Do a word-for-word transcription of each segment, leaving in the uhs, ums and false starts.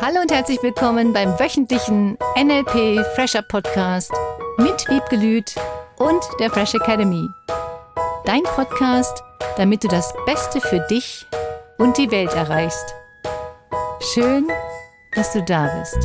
Hallo und herzlich willkommen beim wöchentlichen N L P Fresher Podcast mit Wiebke Lüth und der Fresh Academy. Dein Podcast, damit du das Beste für dich und die Welt erreichst. Schön, dass du da bist.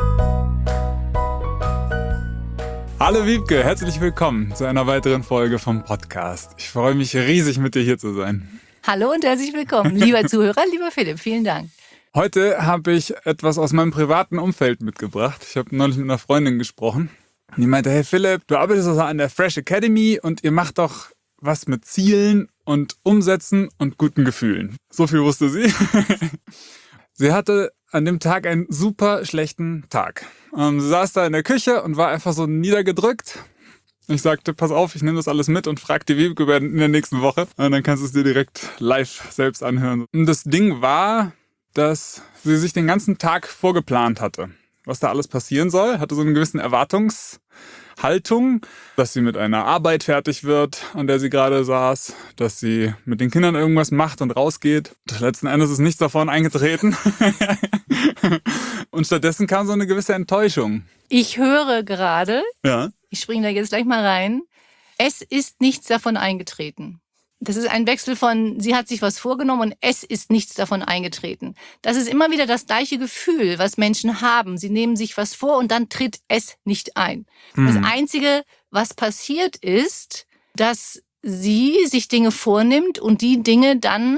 Hallo Wiebke, herzlich willkommen zu einer weiteren Folge vom Podcast. Ich freue mich riesig, mit dir hier zu sein. Hallo und herzlich willkommen, lieber Zuhörer, lieber Philipp, vielen Dank. Heute habe ich etwas aus meinem privaten Umfeld mitgebracht. Ich habe neulich mit einer Freundin gesprochen. Die meinte, hey Philipp, du arbeitest also an der Fresh Academy und ihr macht doch was mit Zielen und Umsetzen und guten Gefühlen. So viel wusste sie. Sie hatte an dem Tag einen super schlechten Tag. Ähm, sie saß da in der Küche und war einfach so niedergedrückt. Ich sagte, pass auf, ich nehme das alles mit und frag die Wiebke in der nächsten Woche. Und dann kannst du es dir direkt live selbst anhören. Und das Ding war, dass sie sich den ganzen Tag vorgeplant hatte, was da alles passieren soll. Hatte so eine gewisse Erwartungshaltung, dass sie mit einer Arbeit fertig wird, an der sie gerade saß, dass sie mit den Kindern irgendwas macht und rausgeht. Letzten Endes ist nichts davon eingetreten. Und stattdessen kam so eine gewisse Enttäuschung. Ich höre gerade, ja. Ich springe da jetzt gleich mal rein, es ist nichts davon eingetreten. Das ist ein Wechsel von, sie hat sich was vorgenommen und es ist nichts davon eingetreten. Das ist immer wieder das gleiche Gefühl, was Menschen haben. Sie nehmen sich was vor und dann tritt es nicht ein. Mhm. Das Einzige, was passiert ist, dass sie sich Dinge vornimmt und die Dinge dann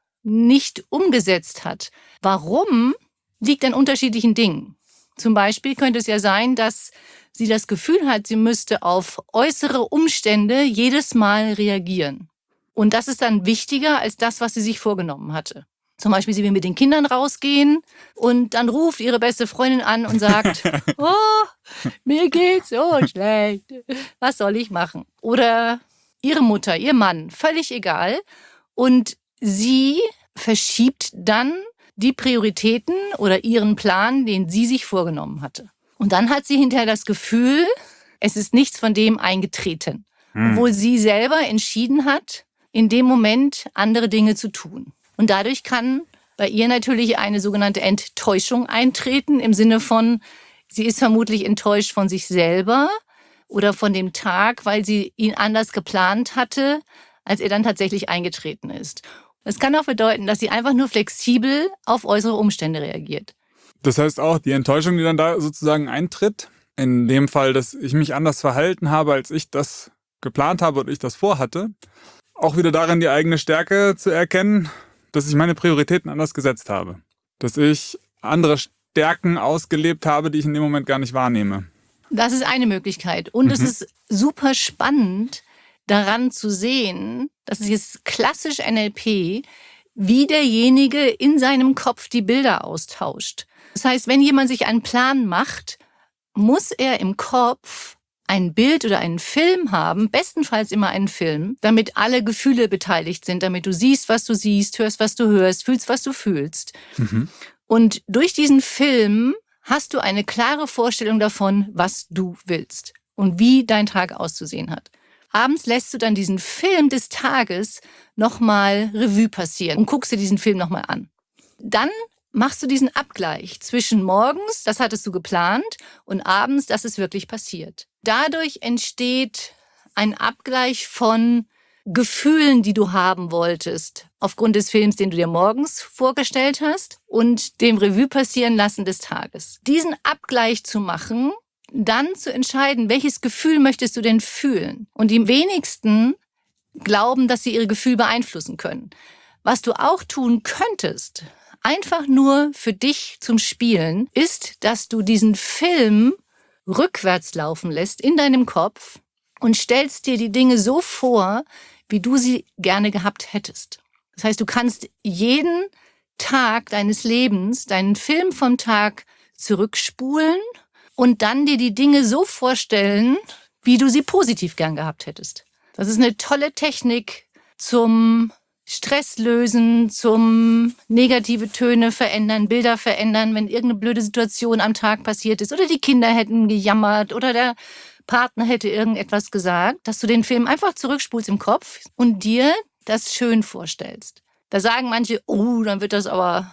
nicht umgesetzt hat. Warum, liegt an unterschiedlichen Dingen. Zum Beispiel könnte es ja sein, dass sie das Gefühl hat, sie müsste auf äußere Umstände jedes Mal reagieren. Und das ist dann wichtiger als das, was sie sich vorgenommen hatte. Zum Beispiel, sie will mit den Kindern rausgehen und dann ruft ihre beste Freundin an und sagt, oh, mir geht's so schlecht, was soll ich machen? Oder ihre Mutter, ihr Mann, völlig egal. Und sie verschiebt dann die Prioritäten oder ihren Plan, den sie sich vorgenommen hatte. Und dann hat sie hinterher das Gefühl, es ist nichts von dem eingetreten. Hm. Obwohl sie selber entschieden hat, in dem Moment andere Dinge zu tun. Und dadurch kann bei ihr natürlich eine sogenannte Enttäuschung eintreten, im Sinne von, sie ist vermutlich enttäuscht von sich selber oder von dem Tag, weil sie ihn anders geplant hatte, als er dann tatsächlich eingetreten ist. Das kann auch bedeuten, dass sie einfach nur flexibel auf äußere Umstände reagiert. Das heißt auch, die Enttäuschung, die dann da sozusagen eintritt, in dem Fall, dass ich mich anders verhalten habe, als ich das geplant habe und ich das vorhatte, auch wieder darin die eigene Stärke zu erkennen, dass ich meine Prioritäten anders gesetzt habe. Dass ich andere Stärken ausgelebt habe, die ich in dem Moment gar nicht wahrnehme. Das ist eine Möglichkeit. Und mhm. es ist super spannend, daran zu sehen, das ist jetzt klassisch N L P, wie derjenige in seinem Kopf die Bilder austauscht. Das heißt, wenn jemand sich einen Plan macht, muss er im Kopf ein Bild oder einen Film haben, bestenfalls immer einen Film, damit alle Gefühle beteiligt sind, damit du siehst, was du siehst, hörst, was du hörst, fühlst, was du fühlst. Mhm. Und durch diesen Film hast du eine klare Vorstellung davon, was du willst und wie dein Tag auszusehen hat. Abends lässt du dann diesen Film des Tages nochmal Revue passieren und guckst dir diesen Film nochmal an. Dann machst du diesen Abgleich zwischen morgens, das hattest du geplant, und abends, das ist wirklich passiert. Dadurch entsteht ein Abgleich von Gefühlen, die du haben wolltest, aufgrund des Films, den du dir morgens vorgestellt hast, und dem Revue passieren lassen des Tages. Diesen Abgleich zu machen, dann zu entscheiden, welches Gefühl möchtest du denn fühlen? Und die wenigsten glauben, dass sie ihre Gefühle beeinflussen können. Was du auch tun könntest, einfach nur für dich zum Spielen, ist, dass du diesen Film rückwärts laufen lässt in deinem Kopf und stellst dir die Dinge so vor, wie du sie gerne gehabt hättest. Das heißt, du kannst jeden Tag deines Lebens, deinen Film vom Tag zurückspulen und dann dir die Dinge so vorstellen, wie du sie positiv gern gehabt hättest. Das ist eine tolle Technik zum Stress lösen, zum negative Töne verändern, Bilder verändern, wenn irgendeine blöde Situation am Tag passiert ist oder die Kinder hätten gejammert oder der Partner hätte irgendetwas gesagt, dass du den Film einfach zurückspulst im Kopf und dir das schön vorstellst. Da sagen manche, oh, dann wird das aber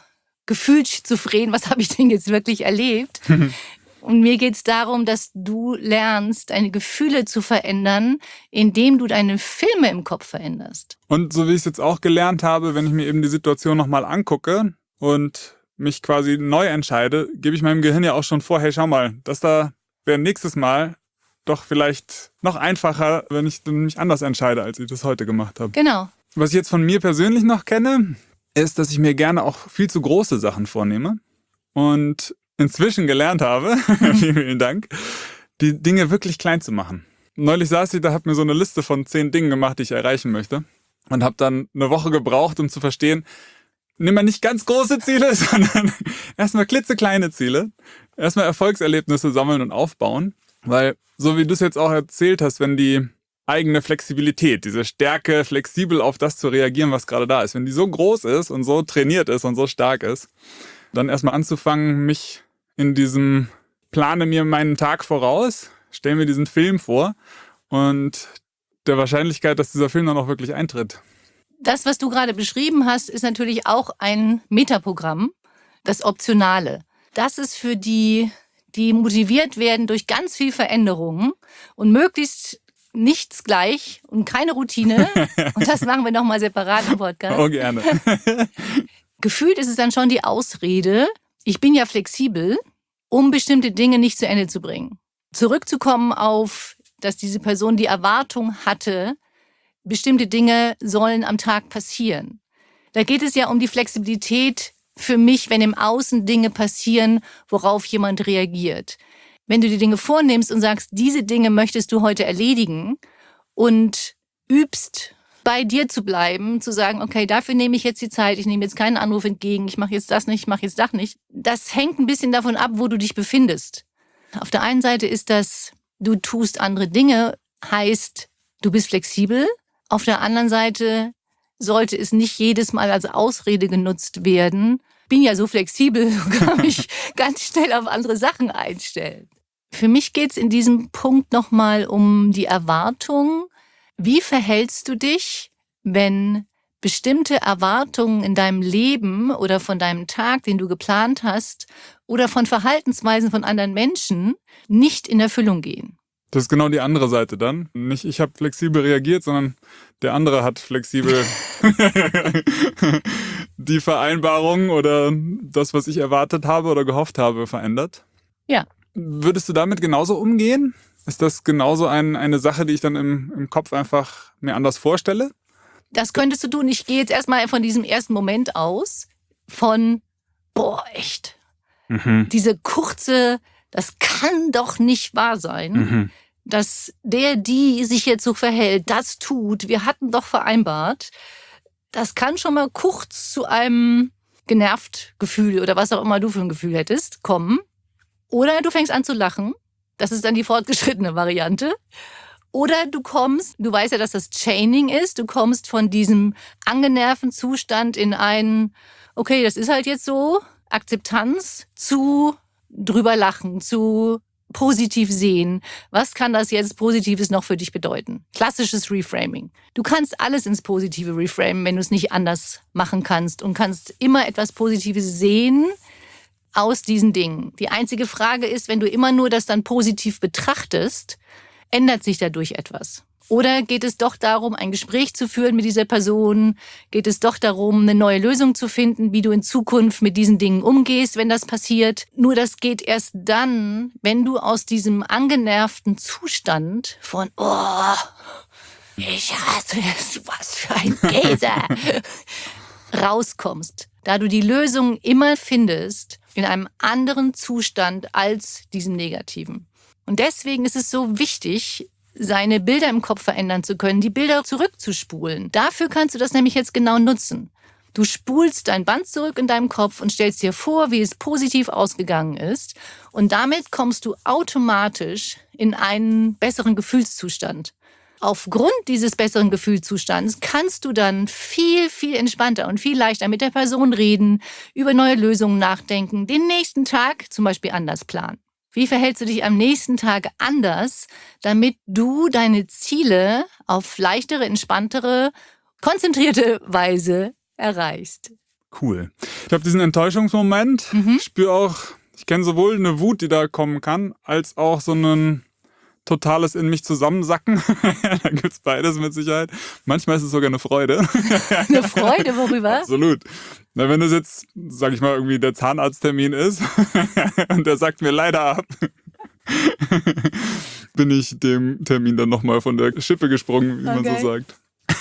gefühlt schizophren, was habe ich denn jetzt wirklich erlebt? Und mir geht es darum, dass du lernst, deine Gefühle zu verändern, indem du deine Filme im Kopf veränderst. Und so wie ich es jetzt auch gelernt habe, wenn ich mir eben die Situation nochmal angucke und mich quasi neu entscheide, gebe ich meinem Gehirn ja auch schon vor, hey, schau mal, das da wäre nächstes Mal doch vielleicht noch einfacher, wenn ich dann mich anders entscheide, als ich das heute gemacht habe. Genau. Was ich jetzt von mir persönlich noch kenne, ist, dass ich mir gerne auch viel zu große Sachen vornehme und inzwischen gelernt habe, vielen, vielen Dank, die Dinge wirklich klein zu machen. Neulich saß ich da, habe mir so eine Liste von zehn Dingen gemacht, die ich erreichen möchte und habe dann eine Woche gebraucht, um zu verstehen, nimm mal nicht ganz große Ziele, sondern erstmal klitzekleine Ziele, erstmal Erfolgserlebnisse sammeln und aufbauen, weil so wie du es jetzt auch erzählt hast, wenn die eigene Flexibilität, diese Stärke, flexibel auf das zu reagieren, was gerade da ist, wenn die so groß ist und so trainiert ist und so stark ist, dann erstmal anzufangen, mich in diesem plane mir meinen Tag voraus, stelle mir diesen Film vor und der Wahrscheinlichkeit, dass dieser Film dann auch wirklich eintritt. Das, was du gerade beschrieben hast, ist natürlich auch ein Metaprogramm, das Optionale. Das ist für die, die motiviert werden durch ganz viel Veränderungen und möglichst nichts gleich und keine Routine. Und das machen wir nochmal separat im Podcast. Oh, gerne. Gefühlt ist es dann schon die Ausrede, ich bin ja flexibel, um bestimmte Dinge nicht zu Ende zu bringen. Zurückzukommen auf, dass diese Person die Erwartung hatte, bestimmte Dinge sollen am Tag passieren. Da geht es ja um die Flexibilität für mich, wenn im Außen Dinge passieren, worauf jemand reagiert. Wenn du die Dinge vornimmst und sagst, diese Dinge möchtest du heute erledigen und übst, bei dir zu bleiben, zu sagen, okay, dafür nehme ich jetzt die Zeit, ich nehme jetzt keinen Anruf entgegen, ich mache jetzt das nicht, ich mache jetzt das nicht. Das hängt ein bisschen davon ab, wo du dich befindest. Auf der einen Seite ist das, du tust andere Dinge, heißt, du bist flexibel. Auf der anderen Seite sollte es nicht jedes Mal als Ausrede genutzt werden. Bin ja so flexibel, kann mich ganz schnell auf andere Sachen einstellen. Für mich geht es in diesem Punkt nochmal um die Erwartung. Wie verhältst du dich, wenn bestimmte Erwartungen in deinem Leben oder von deinem Tag, den du geplant hast, oder von Verhaltensweisen von anderen Menschen nicht in Erfüllung gehen? Das ist genau die andere Seite dann. Nicht ich habe flexibel reagiert, sondern der andere hat flexibel die Vereinbarung oder das, was ich erwartet habe oder gehofft habe, verändert. Ja. Würdest du damit genauso umgehen? Ist das genauso ein, eine Sache, die ich dann im, im Kopf einfach mir anders vorstelle? Das könntest du tun. Ich gehe jetzt erstmal von diesem ersten Moment aus, von, boah, echt. Mhm. Diese kurze, das kann doch nicht wahr sein, mhm. dass der, die sich jetzt so verhält, das tut. Wir hatten doch vereinbart. Das kann schon mal kurz zu einem genervt Gefühl oder was auch immer du für ein Gefühl hättest, kommen. Oder du fängst an zu lachen. Das ist dann die fortgeschrittene Variante. Oder du kommst, du weißt ja, dass das Chaining ist, du kommst von diesem angenervten Zustand in einen, okay, das ist halt jetzt so, Akzeptanz zu drüber lachen, zu positiv sehen. Was kann das jetzt Positives noch für dich bedeuten? Klassisches Reframing. Du kannst alles ins Positive reframen, wenn du es nicht anders machen kannst und kannst immer etwas Positives sehen aus diesen Dingen. Die einzige Frage ist, wenn du immer nur das dann positiv betrachtest, ändert sich dadurch etwas? Oder geht es doch darum, ein Gespräch zu führen mit dieser Person? Geht es doch darum, eine neue Lösung zu finden, wie du in Zukunft mit diesen Dingen umgehst, wenn das passiert? Nur das geht erst dann, wenn du aus diesem angenervten Zustand von oh, ich hasse es, was für ein Käse, rauskommst. Da du die Lösung immer findest in einem anderen Zustand als diesem negativen. Und deswegen ist es so wichtig, seine Bilder im Kopf verändern zu können, die Bilder zurückzuspulen. Dafür kannst du das nämlich jetzt genau nutzen. Du spulst dein Band zurück in deinem Kopf und stellst dir vor, wie es positiv ausgegangen ist. Und damit kommst du automatisch in einen besseren Gefühlszustand. Aufgrund dieses besseren Gefühlszustands kannst du dann viel, viel entspannter und viel leichter mit der Person reden, über neue Lösungen nachdenken, den nächsten Tag zum Beispiel anders planen. Wie verhältst du dich am nächsten Tag anders, damit du deine Ziele auf leichtere, entspanntere, konzentrierte Weise erreichst? Cool. Ich habe diesen Enttäuschungsmoment. Mhm. Ich spüre auch, ich kenne sowohl eine Wut, die da kommen kann, als auch so ein totales in mich zusammensacken. Da gibt es beides mit Sicherheit. Manchmal ist es sogar eine Freude. Eine Freude, worüber? Absolut. Na, wenn das jetzt, sag ich mal, irgendwie der Zahnarzttermin ist und der sagt mir leider ab, bin ich dem Termin dann nochmal von der Schippe gesprungen, wie Okay. man so sagt.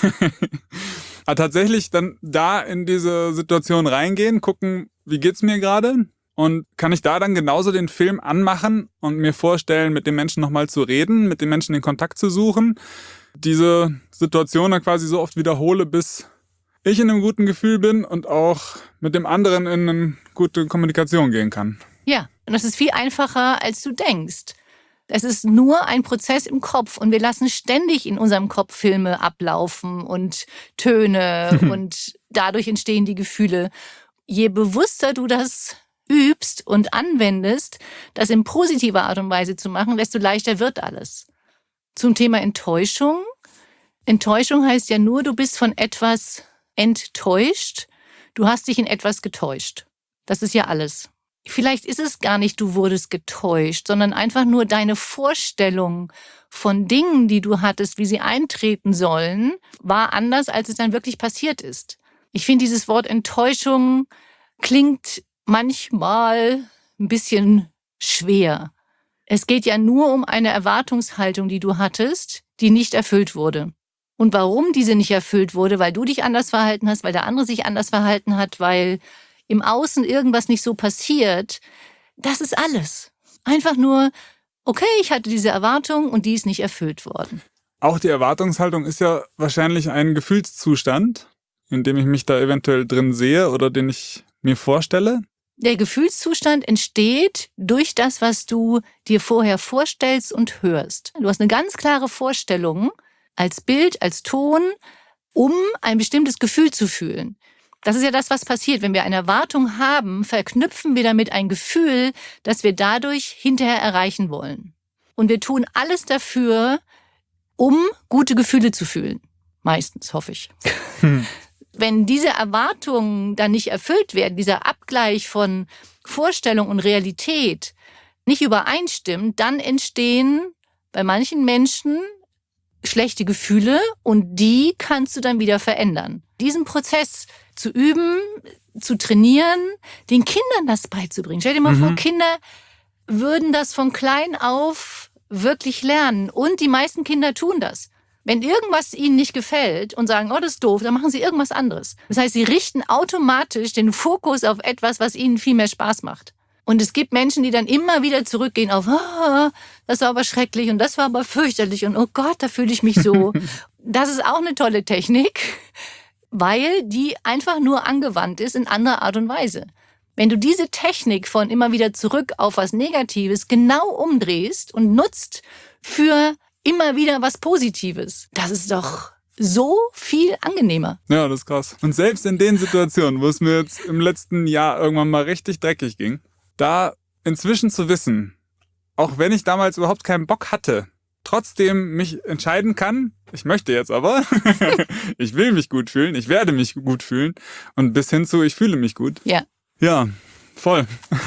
Aber tatsächlich dann da in diese Situation reingehen, gucken, wie geht's mir gerade? Und kann ich da dann genauso den Film anmachen und mir vorstellen, mit dem Menschen nochmal zu reden, mit dem Menschen den Kontakt zu suchen, diese Situation dann quasi so oft wiederhole, bis ich in einem guten Gefühl bin und auch mit dem anderen in eine gute Kommunikation gehen kann. Ja, und das ist viel einfacher, als du denkst. Es ist nur ein Prozess im Kopf und wir lassen ständig in unserem Kopf Filme ablaufen und Töne und dadurch entstehen die Gefühle. Je bewusster du das übst und anwendest, das in positiver Art und Weise zu machen, desto leichter wird alles. Zum Thema Enttäuschung. Enttäuschung heißt ja nur, du bist von etwas enttäuscht. Du hast dich in etwas getäuscht. Das ist ja alles. Vielleicht ist es gar nicht, du wurdest getäuscht, sondern einfach nur deine Vorstellung von Dingen, die du hattest, wie sie eintreten sollen, war anders, als es dann wirklich passiert ist. Ich finde, dieses Wort Enttäuschung klingt manchmal ein bisschen schwer. Es geht ja nur um eine Erwartungshaltung, die du hattest, die nicht erfüllt wurde. Und warum diese nicht erfüllt wurde, weil du dich anders verhalten hast, weil der andere sich anders verhalten hat, weil im Außen irgendwas nicht so passiert, das ist alles. Einfach nur, okay, ich hatte diese Erwartung und die ist nicht erfüllt worden. Auch die Erwartungshaltung ist ja wahrscheinlich ein Gefühlszustand, in dem ich mich da eventuell drin sehe oder den ich mir vorstelle. Der Gefühlszustand entsteht durch das, was du dir vorher vorstellst und hörst. Du hast eine ganz klare Vorstellung als Bild, als Ton, um ein bestimmtes Gefühl zu fühlen. Das ist ja das, was passiert. Wenn wir eine Erwartung haben, verknüpfen wir damit ein Gefühl, das wir dadurch hinterher erreichen wollen. Und wir tun alles dafür, um gute Gefühle zu fühlen. Meistens, hoffe ich. Hm. Wenn diese Erwartungen dann nicht erfüllt werden, dieser Abgleich von Vorstellung und Realität nicht übereinstimmt, dann entstehen bei manchen Menschen schlechte Gefühle und die kannst du dann wieder verändern. Diesen Prozess zu üben, zu trainieren, den Kindern das beizubringen. Stell dir mal mhm. vor, Kinder würden das von klein auf wirklich lernen und die meisten Kinder tun das. Wenn irgendwas ihnen nicht gefällt und sagen, oh, das ist doof, dann machen sie irgendwas anderes. Das heißt, sie richten automatisch den Fokus auf etwas, was ihnen viel mehr Spaß macht. Und es gibt Menschen, die dann immer wieder zurückgehen auf, oh, das war aber schrecklich und das war aber fürchterlich und oh Gott, da fühle ich mich so. Das ist auch eine tolle Technik, weil die einfach nur angewandt ist in anderer Art und Weise. Wenn du diese Technik von immer wieder zurück auf was Negatives genau umdrehst und nutzt für immer wieder was Positives, das ist doch so viel angenehmer. Ja, das ist krass. Und selbst in den Situationen, wo es mir jetzt im letzten Jahr irgendwann mal richtig dreckig ging, da inzwischen zu wissen, auch wenn ich damals überhaupt keinen Bock hatte, trotzdem mich entscheiden kann, ich möchte jetzt aber, ich will mich gut fühlen, ich werde mich gut fühlen und bis hin zu, ich fühle mich gut. Ja. Ja, voll.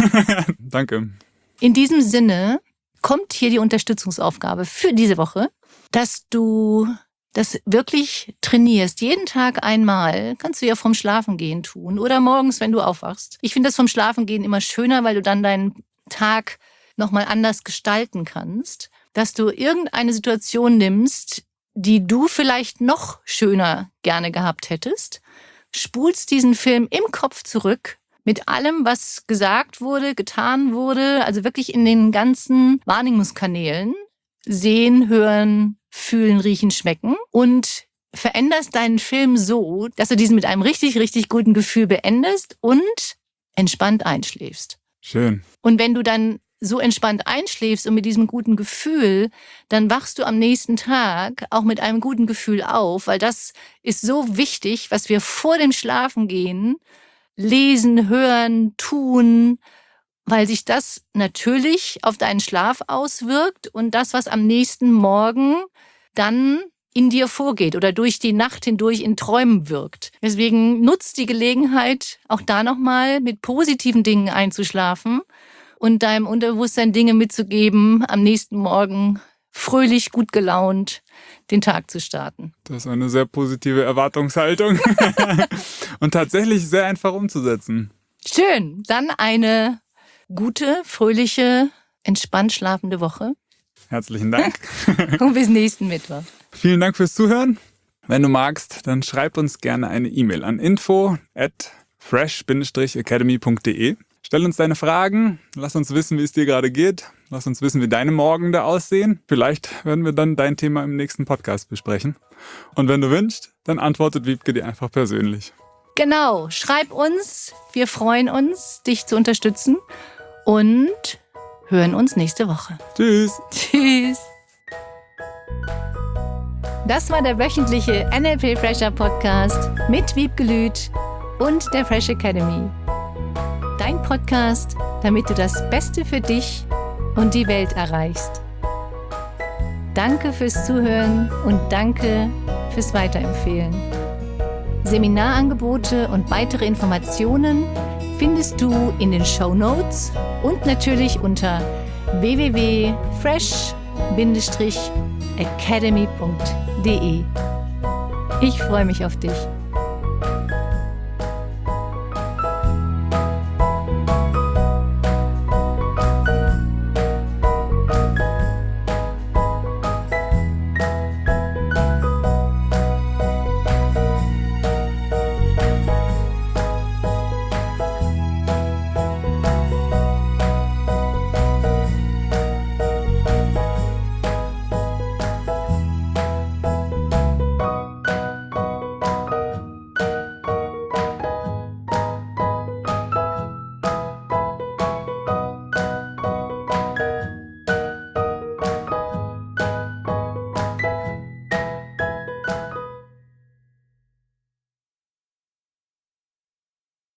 Danke. In diesem Sinne kommt hier die Unterstützungsaufgabe für diese Woche, dass du das wirklich trainierst. Jeden Tag einmal kannst du ja vom Schlafengehen tun oder morgens, wenn du aufwachst. Ich finde das vom Schlafengehen immer schöner, weil du dann deinen Tag nochmal anders gestalten kannst, dass du irgendeine Situation nimmst, die du vielleicht noch schöner gerne gehabt hättest, spulst diesen Film im Kopf zurück mit allem, was gesagt wurde, getan wurde, also wirklich in den ganzen Wahrnehmungskanälen, sehen, hören, fühlen, riechen, schmecken und veränderst deinen Film so, dass du diesen mit einem richtig, richtig guten Gefühl beendest und entspannt einschläfst. Schön. Und wenn du dann so entspannt einschläfst und mit diesem guten Gefühl, dann wachst du am nächsten Tag auch mit einem guten Gefühl auf, weil das ist so wichtig, was wir vor dem Schlafengehen lesen, hören, tun, weil sich das natürlich auf deinen Schlaf auswirkt und das, was am nächsten Morgen dann in dir vorgeht oder durch die Nacht hindurch in Träumen wirkt. Deswegen nutzt die Gelegenheit, auch da nochmal mit positiven Dingen einzuschlafen und deinem Unterbewusstsein Dinge mitzugeben, am nächsten Morgen fröhlich, gut gelaunt den Tag zu starten. Das ist eine sehr positive Erwartungshaltung und tatsächlich sehr einfach umzusetzen. Schön, dann eine gute, fröhliche, entspannt schlafende Woche. Herzlichen Dank. Und bis nächsten Mittwoch. Vielen Dank fürs Zuhören. Wenn du magst, dann schreib uns gerne eine E-Mail an info at fresh academy punkt de. Stell uns deine Fragen, lass uns wissen, wie es dir gerade geht. Lass uns wissen, wie deine Morgende aussehen. Vielleicht werden wir dann dein Thema im nächsten Podcast besprechen. Und wenn du wünschst, dann antwortet Wiebke dir einfach persönlich. Genau, schreib uns. Wir freuen uns, dich zu unterstützen und hören uns nächste Woche. Tschüss. Tschüss. Das war der wöchentliche N L P Fresher Podcast mit Wiebke Lüth und der Fresh Academy. Dein Podcast, damit du das Beste für dich und die Welt erreichst. Danke fürs Zuhören und danke fürs Weiterempfehlen. Seminarangebote und weitere Informationen findest du in den Shownotes und natürlich unter w w w punkt fresh academy punkt de. Ich freue mich auf dich.